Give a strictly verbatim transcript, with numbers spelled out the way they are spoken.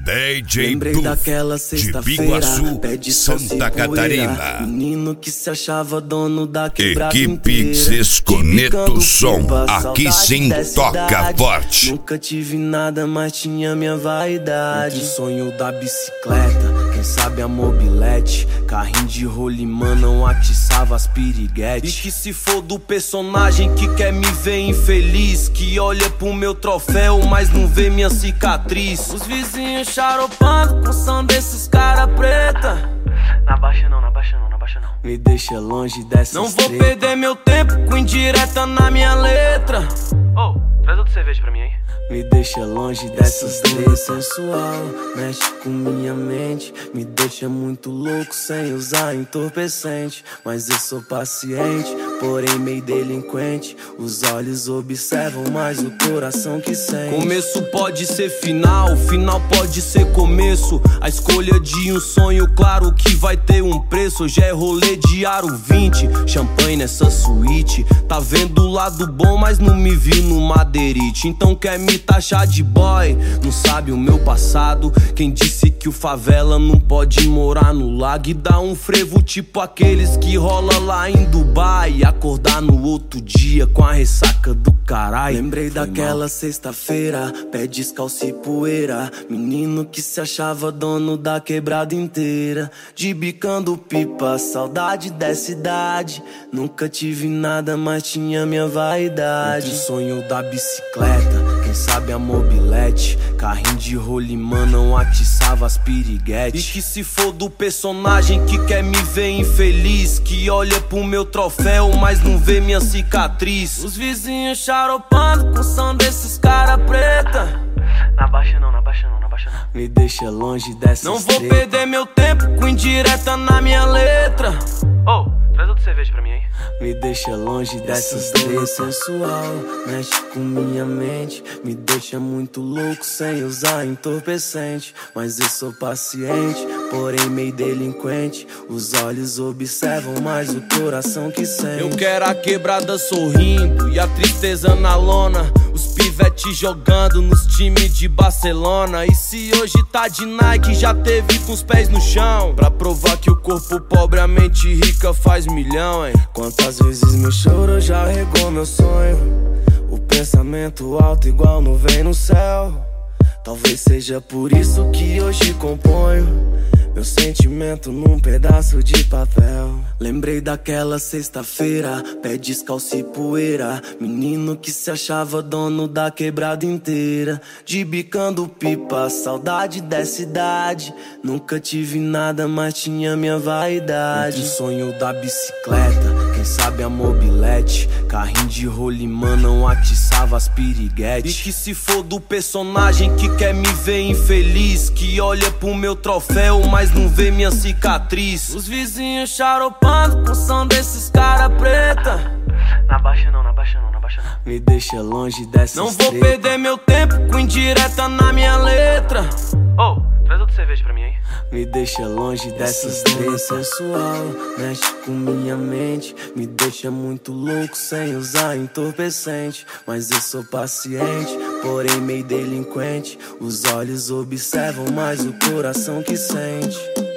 D J Lembrei Puff, daquela de sexta-feira, Biguaçu, pé de Santa Catarina. Menino que se achava dono da quebrada Equipe inteira. Desconecta o som, Pipa, aqui saudade sim dessa toca idade. forte. Nunca tive nada, mas tinha minha vaidade. O sonho da bicicleta, quem sabe a mobilete. Carrinho de rolimã não atiçava as piriguetes. E que se for do personagem que quer me ver infeliz, que olha pro meu troféu, mas não vê minha cicatriz. Os vizinhos charopando com som desses cara preta. Na baixa não, na baixa não, na baixa não. Me deixa longe dessas Não vou treta. perder meu tempo com indireta na minha letra. Ô, oh, traz outra cerveja pra mim aí. Me deixa longe dessas três sensual, mexe com minha mente, me deixa muito louco sem usar entorpecente. Mas eu sou paciente, porém meio delinquente. Os olhos observam mais o coração que sente. Começo pode ser final, final pode ser começo. A escolha de um sonho, claro que vai ter um preço. Hoje é rolê de aro vinte, champanhe nessa suíte. Tá vendo o lado bom, mas não me vi no madeirite. Então quer me taxar de boy, não sabe o meu passado. Quem disse que o favela não pode morar no lago e dar um frevo tipo aqueles que rola lá em Dubai e acordar no outro dia com a ressaca do caralho. Lembrei Foi daquela mal. Sexta-feira, pé descalço e poeira. Menino que se achava dono da quebrada inteira. De bicando pipa, saudade dessa idade. Nunca tive nada, mas tinha minha vaidade. O sonho da bicicleta, quem sabe a mobilete. Carrinho de rolimã não atiçava as piriguetes. E que se for do personagem que quer me ver infeliz, que olha pro meu troféu, mas não vê minha cicatriz. Os vizinhos charopando com som desses cara preta. Na baixa não, na baixa não, na baixa não. Me deixa longe dessas Não vou treta. perder meu tempo com indireta na minha letra. Ô, oh, traz outra cerveja pra mim aí. Me deixa longe dessas três sensual, mexe com minha mente, me deixa muito louco sem usar entorpecente. Mas eu sou paciente, porém meio delinquente. Os olhos observam mais o coração que sente. Eu quero a quebrada sorrindo e a tristeza na lona. Os pivetes jogando nos times de Barcelona. E se hoje tá de Nike, já teve com os pés no chão, pra provar que o corpo pobre, a mente rica faz milhão, hein? Quantas vezes meu choro já regou meu sonho. O pensamento alto igual nuvem no céu. Talvez seja por isso que hoje componho meu sentimento num pedaço de papel. Lembrei daquela sexta-feira, pé descalço e poeira. Menino que se achava dono da quebrada inteira. De bicando pipa, saudade dessa idade. Nunca tive nada, mas tinha minha vaidade. O sonho da bicicleta, quem sabe a mobilete. Carrinho de rolimã não atiçava as piriguetes. E que se for do personagem que quer me ver infeliz, que olha pro meu troféu, mas não vê minha cicatriz. Os vizinhos charopando com som desses cara preta. Na baixa não, na baixa não, na baixa não. Me deixa longe dessas Não vou treta. perder meu tempo com indireta na minha letra. Ô, oh, traz outra cerveja pra mim aí. Me deixa longe dessas três sensual, mexe com minha mente, me deixa muito louco sem usar entorpecente. Mas eu sou paciente, porém meio delinquente. Os olhos observam mais o coração que sente.